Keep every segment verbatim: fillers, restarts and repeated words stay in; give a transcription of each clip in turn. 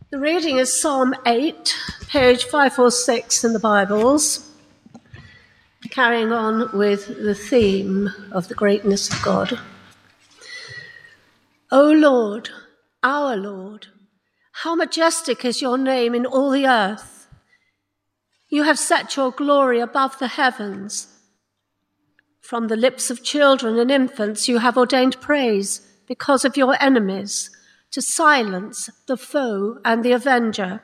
The reading is Psalm eight, page five forty-six in the Bibles, carrying on with the theme of the greatness of God. O Lord, our Lord, how majestic is your name in all the earth. You have set your glory above the heavens. From the lips of children and infants you have ordained praise because of your enemies, to silence the foe and the avenger.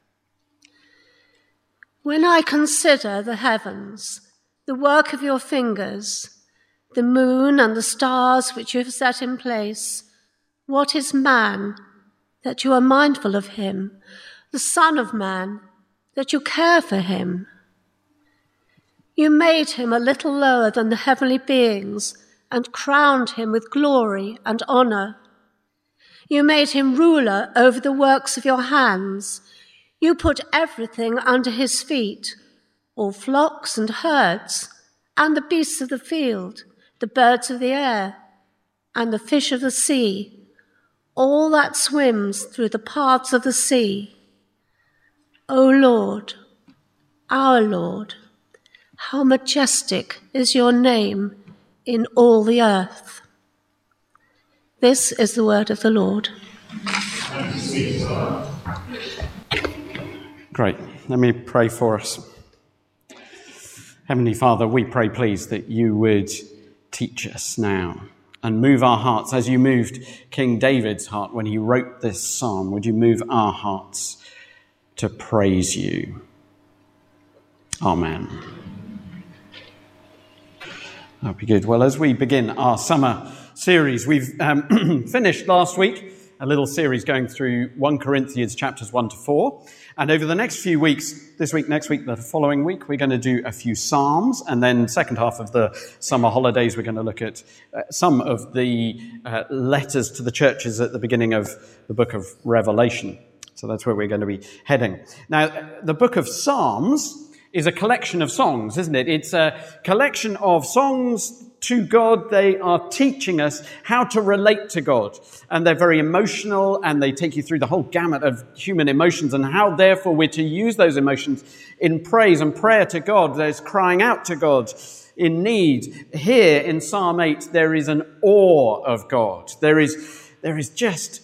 When I consider the heavens, the work of your fingers, the moon and the stars which you have set in place, what is man that you are mindful of him, the Son of Man that you care for him? You made him a little lower than the heavenly beings and crowned him with glory and honor. You made him ruler over the works of your hands. You put everything under his feet, all flocks and herds, and the beasts of the field, the birds of the air, and the fish of the sea, all that swims through the paths of the sea. O Lord, our Lord, how majestic is your name in all the earth. This is the word of the Lord. Great. Let me pray for us. Heavenly Father, we pray, please, that you would teach us now and move our hearts as you moved King David's heart when he wrote this psalm. Would you move our hearts to praise you? Amen. That'll be good. Well, as we begin our summer series, we've um, finished last week a little series going through First Corinthians chapters one to four. And over the next few weeks, this week, next week, the following week, we're going to do a few Psalms. And then second half of the summer holidays, we're going to look at uh, some of the uh, letters to the churches at the beginning of the book of Revelation. So that's where we're going to be heading. Now, the book of Psalms is a collection of songs, isn't it? It's a collection of songs to God. They are teaching us how to relate to God. And they're very emotional, and they take you through the whole gamut of human emotions and how, therefore, we're to use those emotions in praise and prayer to God. There's crying out to God in need. Here in Psalm eight, there is an awe of God. There is, there is just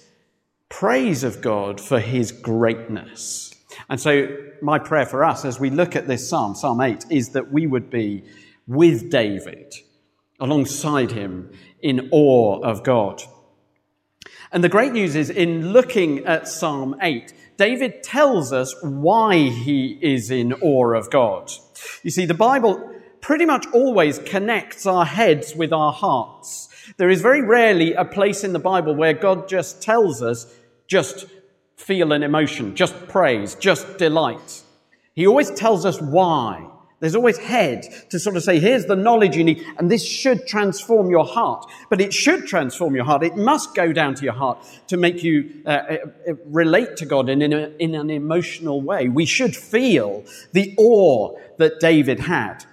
praise of God for his greatness. And so my prayer for us as we look at this psalm, Psalm eight, is that we would be with David, alongside him, in awe of God. And the great news is, in looking at Psalm eight, David tells us why he is in awe of God. You see, the Bible pretty much always connects our heads with our hearts. There is very rarely a place in the Bible where God just tells us, just feel an emotion, just praise, just delight. He always tells us why. There's always head to sort of say, here's the knowledge you need, and this should transform your heart. But it should transform your heart. It must go down to your heart to make you uh, uh, relate to God in, in, a, in an emotional way. We should feel the awe that David had.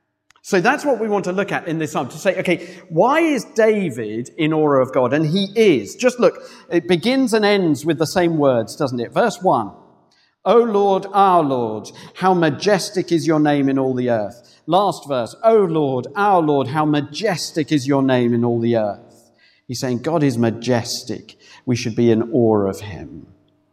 So that's what we want to look at in this psalm, to say, okay, why is David in awe of God? And he is. Just look, it begins and ends with the same words, doesn't it? Verse one, O Lord, our Lord, how majestic is your name in all the earth. Last verse, O Lord, our Lord, how majestic is your name in all the earth. He's saying God is majestic. We should be in awe of him.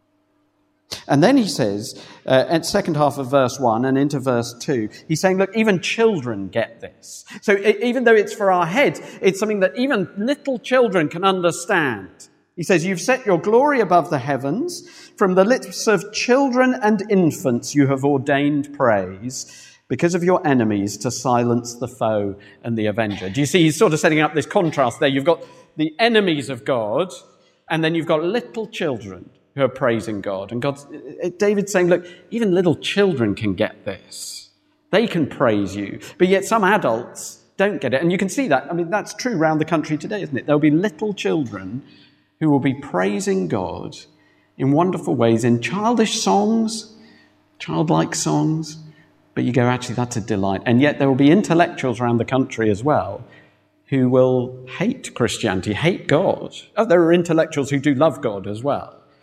And then he says, uh, at second half of verse one and into verse two, he's saying, look, even children get this. So it, even though it's for our heads, it's something that even little children can understand. He says, you've set your glory above the heavens. From the lips of children and infants you have ordained praise, because of your enemies, to silence the foe and the avenger. Do you see, he's sort of setting up this contrast there. You've got the enemies of God, and then you've got little children who are praising God. And God, David's saying, look, even little children can get this. They can praise you. But yet some adults don't get it. And you can see that. I mean, that's true around the country today, isn't it? There'll be little children who will be praising God in wonderful ways, in childish songs, childlike songs. But you go, actually, that's a delight. And yet there will be intellectuals around the country as well who will hate Christianity, hate God. Oh, there are intellectuals who do love God as well.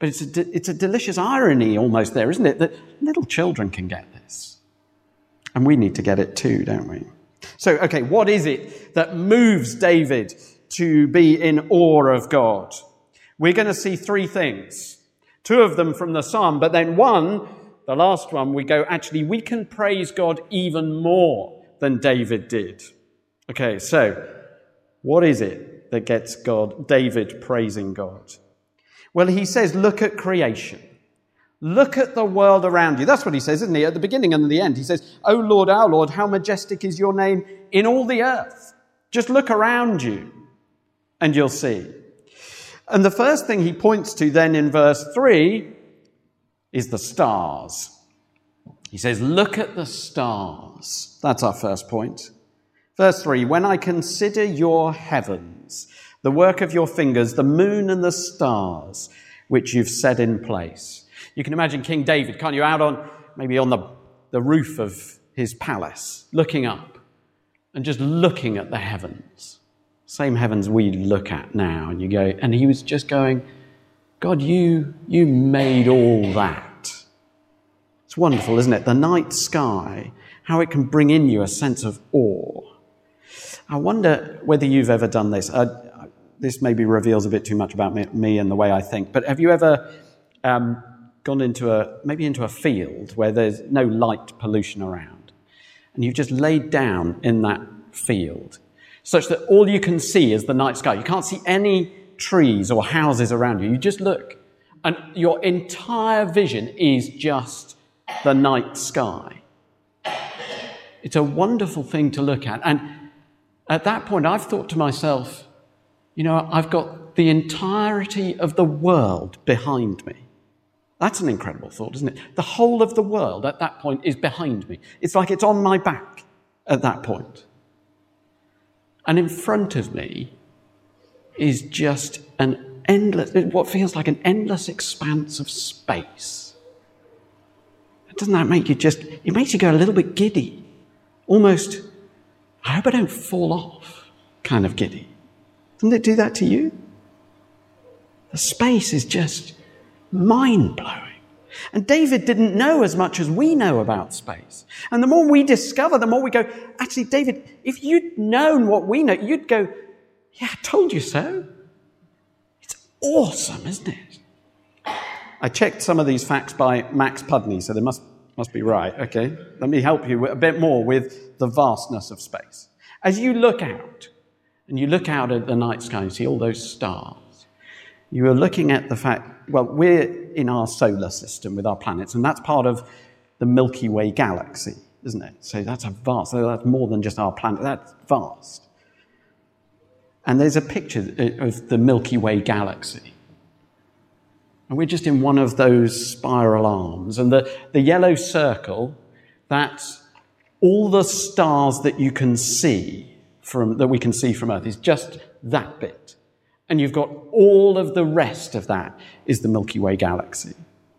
But it's a, de- it's a delicious irony almost there, isn't it? That little children can get this. And we need to get it too, don't we? So, okay, what is it that moves David to be in awe of God? We're going to see three things. Two of them from the psalm, but then one, the last one, we go, actually, we can praise God even more than David did. Okay, so what is it that gets God, David praising God? Well, he says, look at creation. Look at the world around you. That's what he says, isn't he? At the beginning and the end, he says, "O Lord, our Lord, how majestic is your name in all the earth." Just look around you and you'll see. And the first thing he points to then in verse three is the stars. He says, look at the stars. That's our first point. Verse three, when I consider your heavens, the work of your fingers, the moon and the stars, which you've set in place. You can imagine King David, can't you, out on, maybe on the, the roof of his palace, looking up and just looking at the heavens. Same heavens we look at now. And you go, and he was just going, God, you, you made all that. It's wonderful, isn't it? The night sky, how it can bring in you a sense of awe. I wonder whether you've ever done this. Uh, this maybe reveals a bit too much about me, me and the way I think. But have you ever um, gone into a, maybe into a field where there's no light pollution around, and you've just laid down in that field such that all you can see is the night sky? You can't see any trees or houses around you. You just look, and your entire vision is just the night sky. It's a wonderful thing to look at. And at that point, I've thought to myself, you know, I've got the entirety of the world behind me. That's an incredible thought, isn't it? The whole of the world at that point is behind me. It's like it's on my back at that point. And in front of me is just an endless, what feels like an endless expanse of space. Doesn't that make you just, it makes you go a little bit giddy. Almost, I hope I don't fall off kind of giddy. Doesn't it do that to you? The space is just mind-blowing. And David didn't know as much as we know about space. And the more we discover, the more we go, actually, David, if you'd known what we know, you'd go, yeah, I told you so. It's awesome, isn't it? I checked some of these facts by Max Pudney, so they must, must be right, okay? Let me help you a bit more with the vastness of space. As you look out, and you look out at the night sky and see all those stars, you are looking at the fact, well, we're in our solar system with our planets, and that's part of the Milky Way galaxy, isn't it? So that's a vast, so that's more than just our planet, that's vast. And there's a picture of the Milky Way galaxy. And we're just in one of those spiral arms. And the, the yellow circle, that's all the stars that you can see from, that we can see from Earth, is just that bit. And you've got all of the rest of that is the Milky Way galaxy.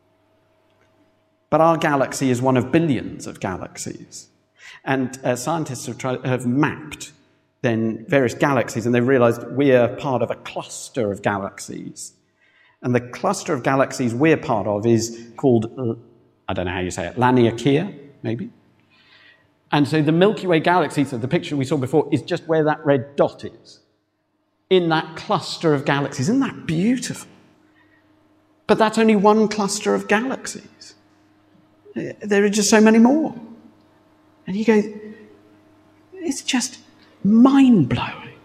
But our galaxy is one of billions of galaxies. And uh, scientists have, tried, have mapped then various galaxies, and they've realized we're part of a cluster of galaxies. And the cluster of galaxies we're part of is called, I don't know how you say it, Laniakea, maybe? And so the Milky Way galaxy, so the picture we saw before, is just where that red dot is, in that cluster of galaxies. Isn't that beautiful? But that's only one cluster of galaxies. There are just so many more. And you go, it's just mind-blowing.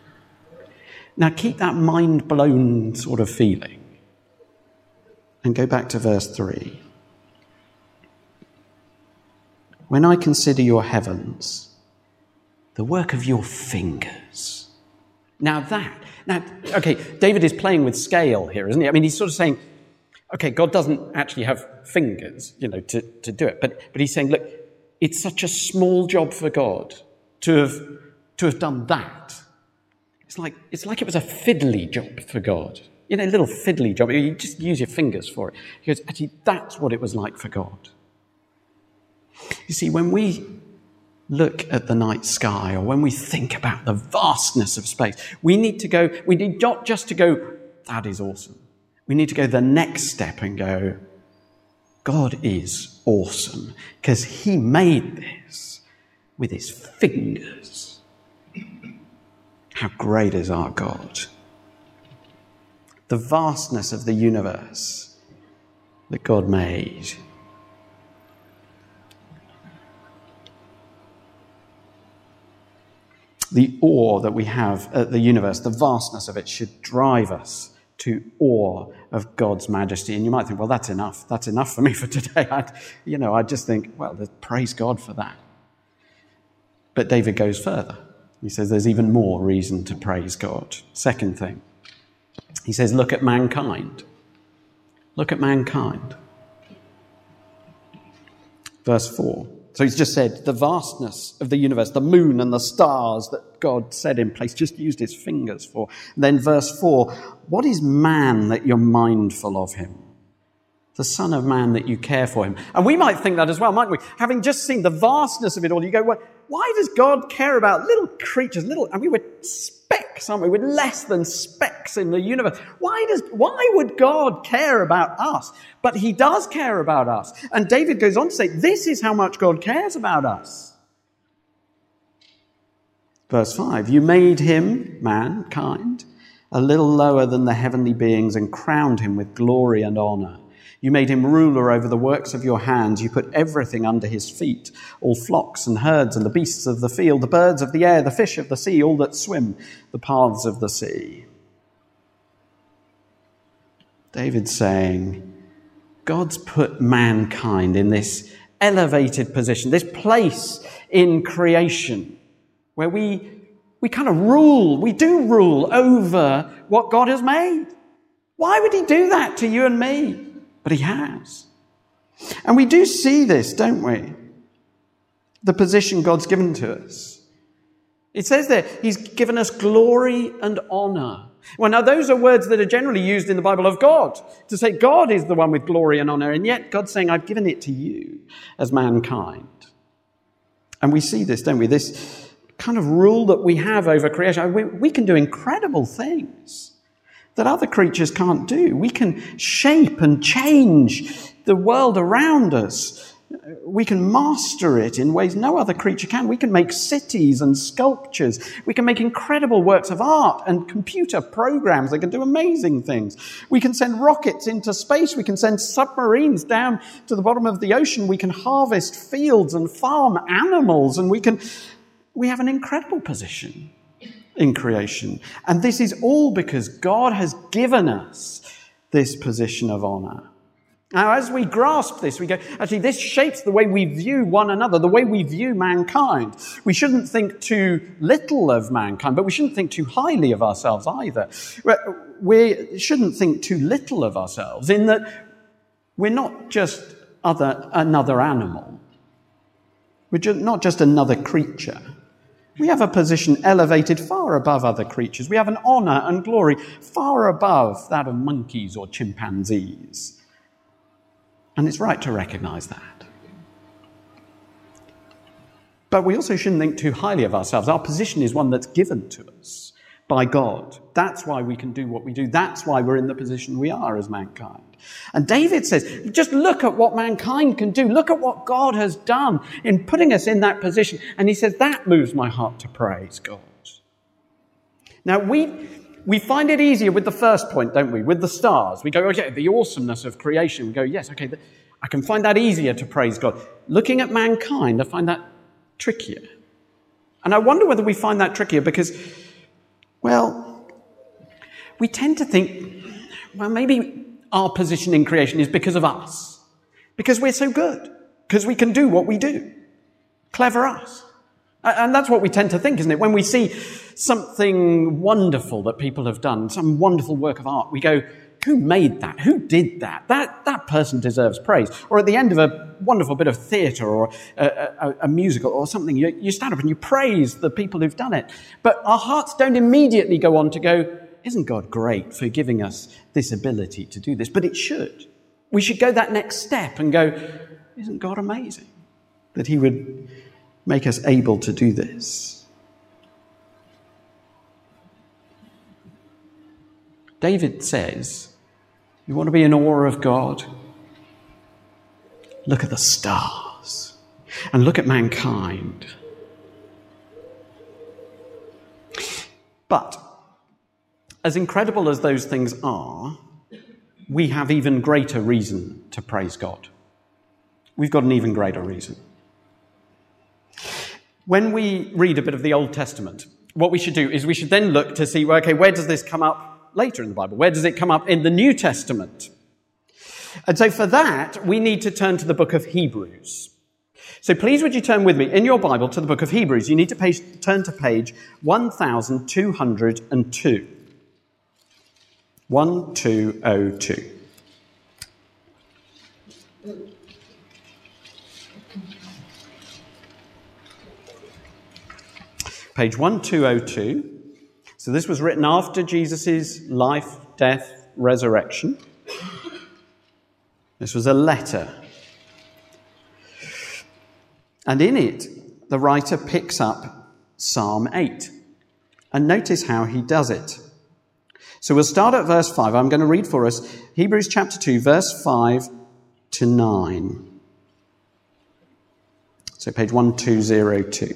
Now keep that mind-blown sort of feeling and go back to verse three. When I consider your heavens, the work of your fingers. Now that, now, okay, David is playing with scale here, isn't he? I mean, he's sort of saying, okay, God doesn't actually have fingers, you know, to, to do it. But, but he's saying, look, it's such a small job for God to have, to have done that. It's like, it's like it was a fiddly job for God. You know, a little fiddly job. You just use your fingers for it. He goes, actually, that's what it was like for God. You see, when we look at the night sky, or when we think about the vastness of space, we need to go, we need not just to go, that is awesome. We need to go the next step and go, God is awesome because he made this with his fingers. How great is our God? The vastness of the universe that God made. The awe that we have at the universe, the vastness of it, should drive us to awe of God's majesty. And you might think, well, that's enough. That's enough for me for today. I'd, you know, I just think, well, praise God for that. But David goes further. He says there's even more reason to praise God. Second thing, he says, look at mankind. Look at mankind. Verse four. So he's just said the vastness of the universe, the moon and the stars that God set in place, just used his fingers for. And then verse four, what is man that you're mindful of him? The Son of Man that you care for him. And we might think that as well, mightn't we? Having just seen the vastness of it all, you go, well, why does God care about little creatures, little, I mean, we're specks, aren't we? We're less than specks in the universe. Why does, why would God care about us? But he does care about us. And David goes on to say, this is how much God cares about us. Verse five, you made him, mankind, a little lower than the heavenly beings and crowned him with glory and honor. You made him ruler over the works of your hands. You put everything under his feet, all flocks and herds and the beasts of the field, the birds of the air, the fish of the sea, all that swim the paths of the sea. David's saying, God's put mankind in this elevated position, this place in creation where we, we kind of rule, we do rule over what God has made. Why would he do that to you and me? But he has. And we do see this, don't we? The position God's given to us. It says there, he's given us glory and honor. Well, now those are words that are generally used in the Bible of God, to say God is the one with glory and honor, and yet God's saying, I've given it to you as mankind. And we see this, don't we? This kind of rule that we have over creation. We, we can do incredible things that other creatures can't do. We can shape and change the world around us. We can master it in ways no other creature can. We can make cities and sculptures. We can make incredible works of art and computer programs that can do amazing things. We can send rockets into space. We can send submarines down to the bottom of the ocean. We can harvest fields and farm animals. And we can, we have an incredible position in creation. And this is all because God has given us this position of honor. Now, as we grasp this, we go, actually, this shapes the way we view one another, the way we view mankind. We shouldn't think too little of mankind, but we shouldn't think too highly of ourselves either. We shouldn't think too little of ourselves in that we're not just other, another animal. We're just, not just another creature. We have a position elevated far above other creatures. We have an honor and glory far above that of monkeys or chimpanzees. And it's right to recognize that. But we also shouldn't think too highly of ourselves. Our position is one that's given to us by God. That's why we can do what we do. That's why we're in the position we are as mankind. And David says, just look at what mankind can do. Look at what God has done in putting us in that position. And he says, that moves my heart to praise God. Now, we we find it easier with the first point, don't we? With the stars. We go, okay, the awesomeness of creation. We go, yes, okay, I can find that easier to praise God. Looking at mankind, I find that trickier. And I wonder whether we find that trickier because, well, we tend to think, well, maybe our position in creation is because of us. Because we're so good. Because we can do what we do. Clever us. And that's what we tend to think, isn't it? When we see something wonderful that people have done, some wonderful work of art, we go, who made that? Who did that? That that person deserves praise. Or at the end of a wonderful bit of theatre or a, a, a musical or something, you, you stand up and you praise the people who've done it. But our hearts don't immediately go on to go, isn't God great for giving us this ability to do this? But it should. We should go that next step and go, isn't God amazing that he would make us able to do this? David says, You want to be in awe of God? Look at the stars and look at mankind. But as incredible as those things are, we have even greater reason to praise God. We've got an even greater reason. When we read a bit of the Old Testament, what we should do is we should then look to see, well, okay, where does this come up later in the Bible? Where does it come up in the New Testament? And so for that, we need to turn to the book of Hebrews. So please would you turn with me in your Bible to the book of Hebrews. You need to page, turn to page one thousand two hundred two. one two oh two. Page one two oh two. So this was written after Jesus' life, death, resurrection. This was a letter. And in it, the writer picks up Psalm eight. And notice how he does it. So we'll start at verse five. I'm going to read for us Hebrews chapter two, verse five to nine. So page one two oh two.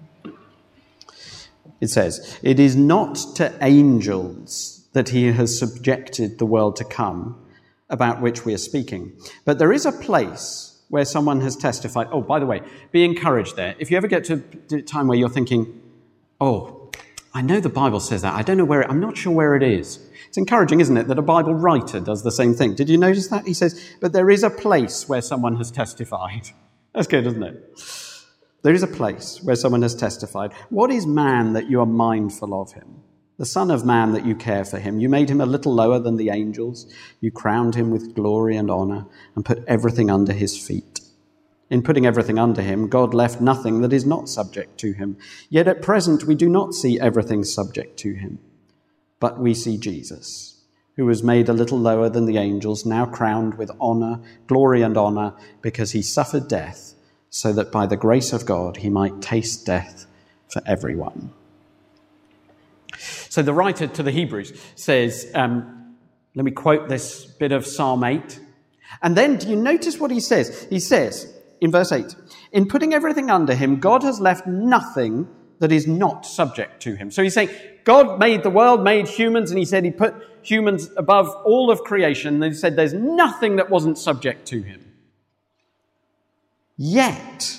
It says, "It is not to angels that he has subjected the world to come, about which we are speaking. But there is a place where someone has testified." Oh, by the way, be encouraged there. If you ever get to a time where you're thinking, oh, I know the Bible says that. I don't know where it, I'm not sure where it is. It's encouraging, isn't it, that a Bible writer does the same thing. Did you notice that? He says, but there is a place where someone has testified. That's good, isn't it? There is a place where someone has testified. What is man that you are mindful of him? The Son of Man that you care for him. You made him a little lower than the angels. You crowned him with glory and honor and put everything under his feet. In putting everything under him, God left nothing that is not subject to him. Yet at present we do not see everything subject to him. But we see Jesus, who was made a little lower than the angels, now crowned with honor, glory and honor, because he suffered death, so that by the grace of God he might taste death for everyone. So the writer to the Hebrews says, um, let me quote this bit of Psalm eight. And then do you notice what he says? He says in verse eight, in putting everything under him, God has left nothing that is not subject to him. So he's saying God made the world, made humans, and he said he put humans above all of creation. And he said there's nothing that wasn't subject to him. Yet,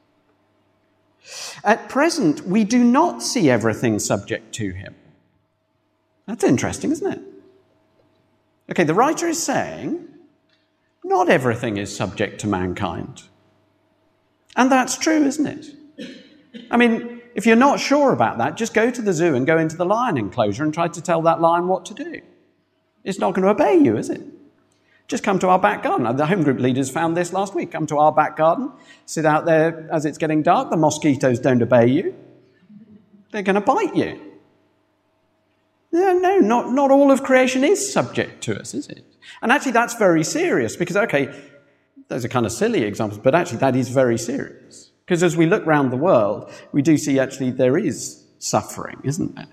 at present, we do not see everything subject to him. That's interesting, isn't it? Okay, the writer is saying, not everything is subject to mankind. And that's true, isn't it? I mean, if you're not sure about that, just go to the zoo and go into the lion enclosure and try to tell that lion what to do. It's not going to obey you, is it? Just come to our back garden. The home group leaders found this last week. Come to our back garden, sit out there as it's getting dark. The mosquitoes don't obey you. They're going to bite you. No, no, not, not all of creation is subject to us, is it? And actually that's very serious because, okay, those are kind of silly examples, but actually that is very serious. Because as we look around the world, we do see actually there is suffering, isn't there?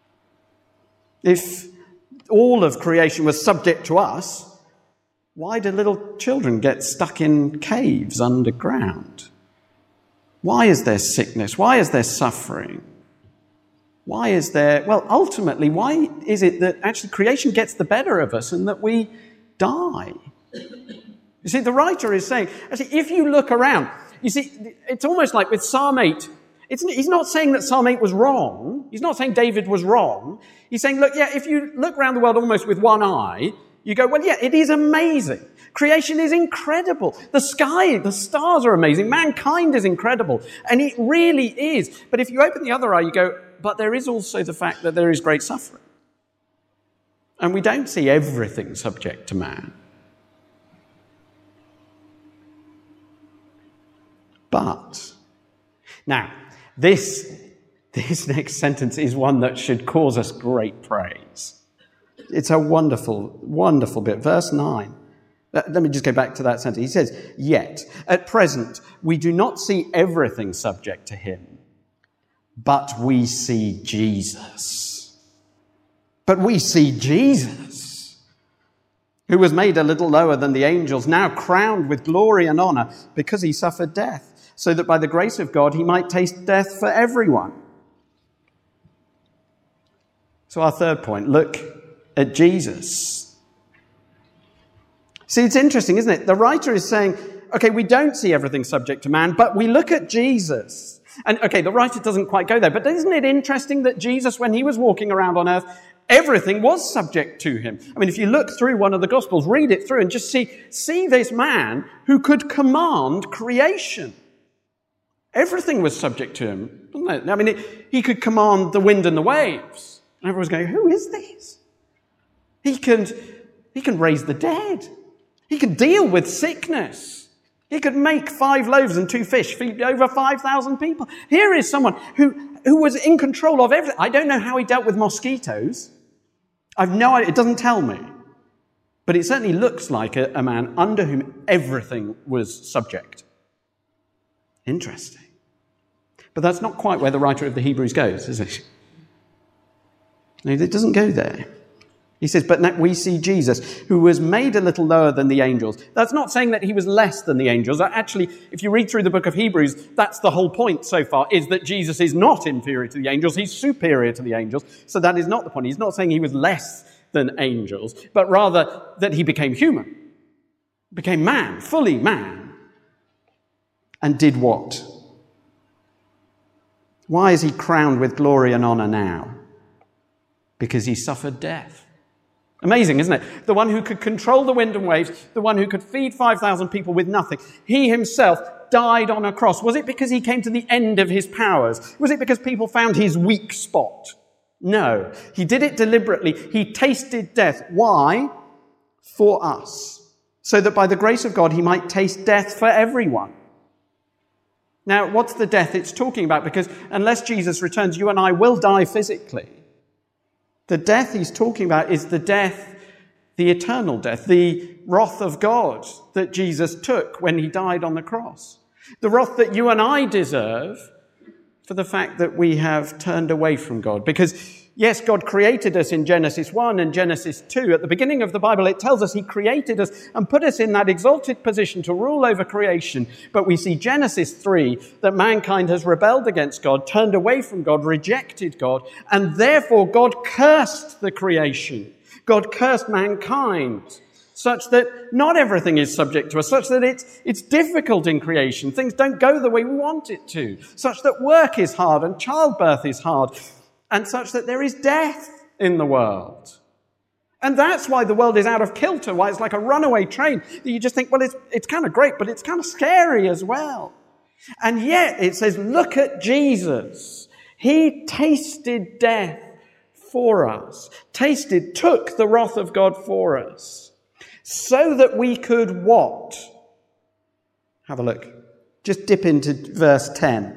If all of creation was subject to us, why do little children get stuck in caves underground? Why is there sickness? Why is there suffering? Why is there... Well, ultimately, why is it that actually creation gets the better of us and that we die? You see, the writer is saying, actually, if you look around, you see, it's almost like with Psalm eight, it's, he's not saying that Psalm eight was wrong. He's not saying David was wrong. He's saying, look, yeah, if you look around the world almost with one eye, you go, well, yeah, it is amazing. Creation is incredible. The sky, the stars are amazing. Mankind is incredible. And it really is. But if you open the other eye, you go, but there is also the fact that there is great suffering. And we don't see everything subject to man. But, now, this, this next sentence is one that should cause us great praise. It's a wonderful, wonderful bit. Verse nine. Let me just go back to that sentence. He says, yet, at present, we do not see everything subject to him, but we see Jesus. But we see Jesus. who was made a little lower than the angels, now crowned with glory and honor because he suffered death, so that by the grace of God he might taste death for everyone. So our third point, look at Jesus. See, it's interesting, isn't it? The writer is saying, okay, we don't see everything subject to man, but we look at Jesus. And okay, the writer doesn't quite go there, but isn't it interesting that Jesus, when he was walking around on earth, everything was subject to him? I mean, if you look through one of the Gospels, read it through and just see, see this man who could command creation. Everything was subject to him, wasn't it? I mean, it, he could command the wind and the waves. And everyone's going, who is this? He can, he can raise the dead. He can deal with sickness. He could make five loaves and two fish, feed over five thousand people. Here is someone who, who was in control of everything. I don't know how he dealt with mosquitoes. I've no idea. It doesn't tell me. But it certainly looks like a, a man under whom everything was subject. Interesting. But that's not quite where the writer of the Hebrews goes, is it? No, it doesn't go there. He says, but now we see Jesus, who was made a little lower than the angels. That's not saying that he was less than the angels. Actually, if you read through the book of Hebrews, that's the whole point so far, is that Jesus is not inferior to the angels. He's superior to the angels. So that is not the point. He's not saying he was less than angels, but rather that he became human, became man, fully man, and did what? Why is he crowned with glory and honor now? Because he suffered death. Amazing, isn't it? The one who could control the wind and waves, the one who could feed five thousand people with nothing. He himself died on a cross. Was it because he came to the end of his powers? Was it because people found his weak spot? No. He did it deliberately. He tasted death. Why? For us. So that by the grace of God, he might taste death for everyone. Now, what's the death it's talking about? Because unless Jesus returns, you and I will die physically. The death he's talking about is the death, the eternal death, the wrath of God that Jesus took when he died on the cross. The wrath that you and I deserve for the fact that we have turned away from God. Because, yes, God created us in Genesis one and Genesis two. At the beginning of the Bible, it tells us he created us and put us in that exalted position to rule over creation. But we see Genesis three, that mankind has rebelled against God, turned away from God, rejected God, and therefore God cursed the creation. God cursed mankind, such that not everything is subject to us, such that it's, it's difficult in creation. Things don't go the way we want it to, such that work is hard and childbirth is hard, and such that there is death in the world. And that's why the world is out of kilter, why it's like a runaway train, that you just think, well, it's, it's kind of great, but it's kind of scary as well. And yet it says, look at Jesus. He tasted death for us, tasted, took the wrath of God for us, so that we could what? Have a look. Just dip into verse ten.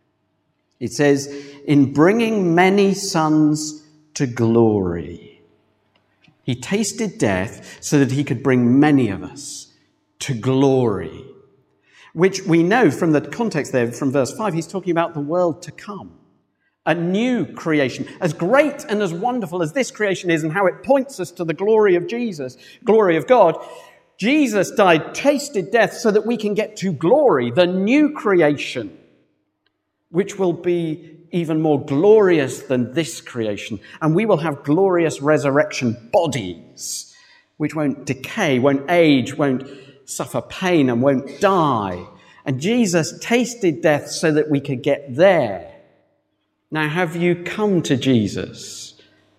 It says, in bringing many sons to glory. He tasted death so that he could bring many of us to glory. Which we know from the context there, from verse five, he's talking about the world to come. A new creation. As great and as wonderful as this creation is and how it points us to the glory of Jesus, glory of God, Jesus died, tasted death so that we can get to glory, the new creation, which will be even more glorious than this creation. And we will have glorious resurrection bodies, which won't decay, won't age, won't suffer pain, and won't die. And Jesus tasted death so that we could get there. Now, have you come to Jesus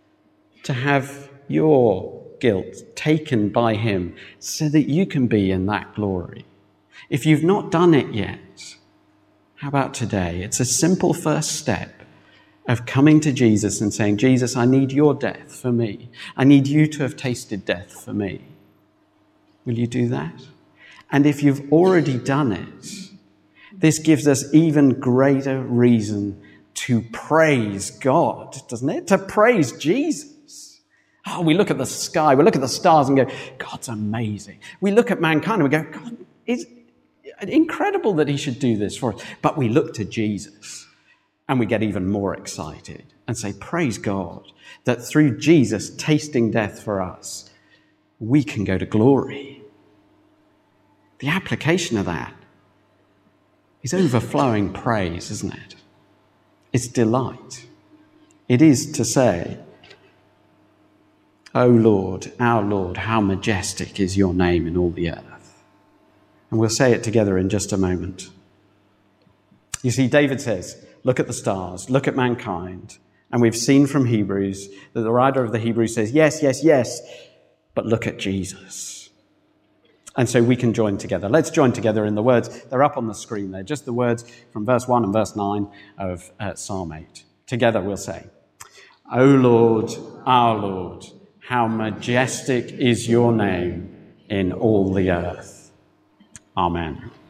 to have your guilt taken by him so that you can be in that glory? If you've not done it yet, how about today? It's a simple first step of coming to Jesus and saying, Jesus, I need your death for me. I need you to have tasted death for me. Will you do that? And if you've already done it, this gives us even greater reason to praise God, doesn't it? To praise Jesus. Oh, we look at the sky, we look at the stars and go, God's amazing. We look at mankind and we go, God, it's incredible that he should do this for us. But we look to Jesus and we get even more excited and say, praise God that through Jesus tasting death for us, we can go to glory. The application of that is overflowing praise, isn't it? It's delight. It is to say, O Lord, our Lord, how majestic is your name in all the earth. And we'll say it together in just a moment. You see, David says, look at the stars, look at mankind. And we've seen from Hebrews that the writer of the Hebrews says, yes, yes, yes, but look at Jesus. And so we can join together. Let's join together in the words. They're up on the screen there, just the words from verse one and verse nine of uh, Psalm eight. Together we'll say, O Lord, our Lord, how majestic is your name in all the earth. Amen.